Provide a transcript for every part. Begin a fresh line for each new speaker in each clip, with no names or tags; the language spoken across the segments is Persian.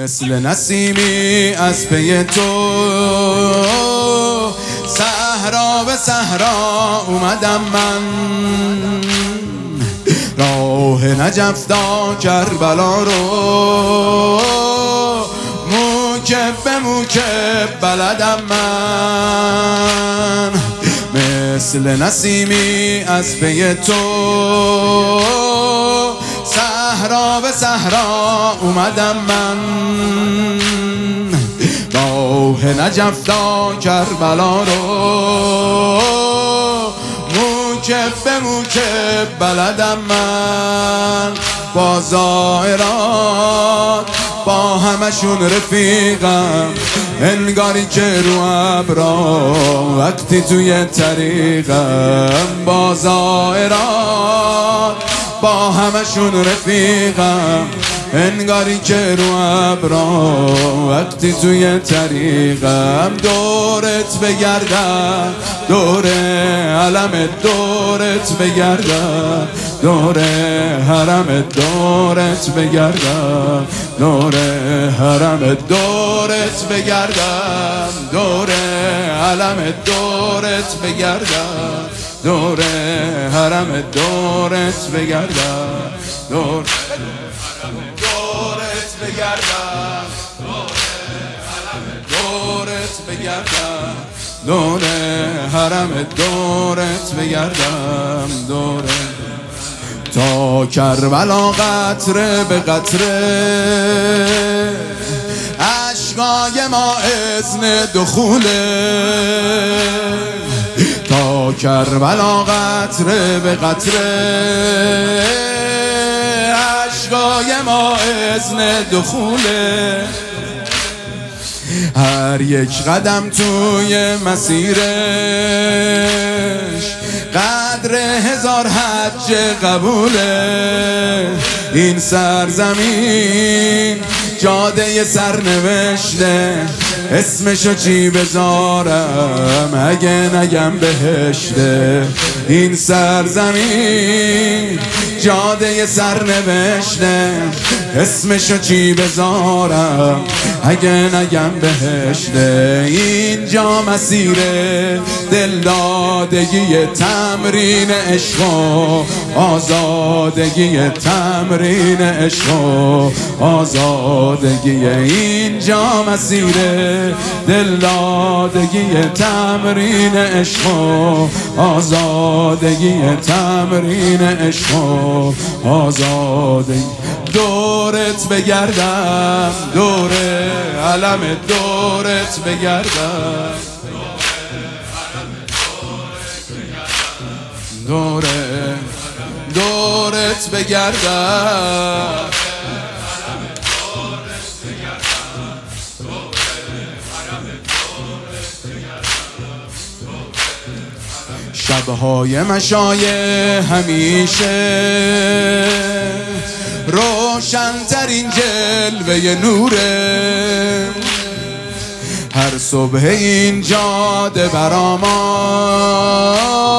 مثل نسیمی از پی تو صحرا به صحرا اومدم من، راه نجف تا کربلا رو موکب به موکب بلدم من. مثل نسیمی از پی تو صحرا به صحرا اومدم من، راه نجف تا کربلا رو موکب به موکب بلدم من. با زائرات با همشون رفیقم، انگاری که رو ابرا وقتی توی طریقم. با زائرات با همشون رفیقم، انگاری که رو ابرا وقتی توی طریقم. دورت بگردم دور علم، دورت بگردم دور حرم، دورت بگردم دور حرم، دورت بگردم دور علم، دورت بگردم دور حرم، دورت بگردم دور دورت بگردم دورت بگردم دور حرم، دورت بگردم دور تا کربلا قطره به قطره عشقای ما اذن دخوله. تا کربلا قطره به قطره عشقای ما اذن دخوله. هر یک قدم توی مسیرش قدر هزار حج قبوله. این سرزمین جاده سرنوشته، اسمشو چی بذارم اگه نگم بهشته. این سرزمین جاده سرنوشته، اسمشو چی بذارم اگه نگم بهشته. اینجا مسیر دلدادگی، تمرین عشق و آزادگی، تمرین عشق و آزادگی. اینجا مسیر دلدادگی، تمرین عشق و آزادگی، تمرین عشق و آزادگی. دورت بگردم دور علم، دورت بگردم دور دورت بگردم شبهای مشایه همیشه روشن‌ترین جلوه نوره. هر صبح این جاده برا ما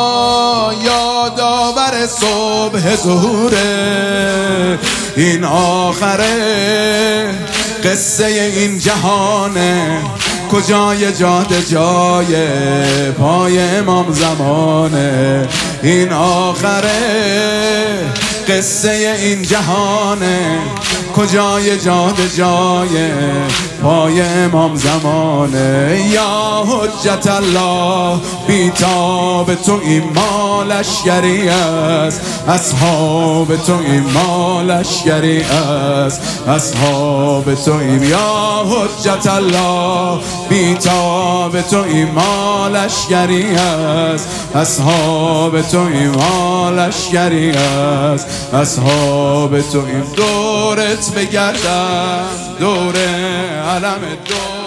یادآور صبح ظهوره. این آخره قصه این جهانه، کجای جاده جای پای امام زمانه. این آخره قصه این جهانه، کجای جاده جای پای امام زمانه. یا حجت الله بیتاب تو این ما لشکری است، اصحاب تو این ما لشکری است، اصحاب تو این. یا حجت الله بیتاب تو این ما لشکری است، اصحاب تو این ما لشکری است، اصحاب تو این. دورت بگردم دور علم، دور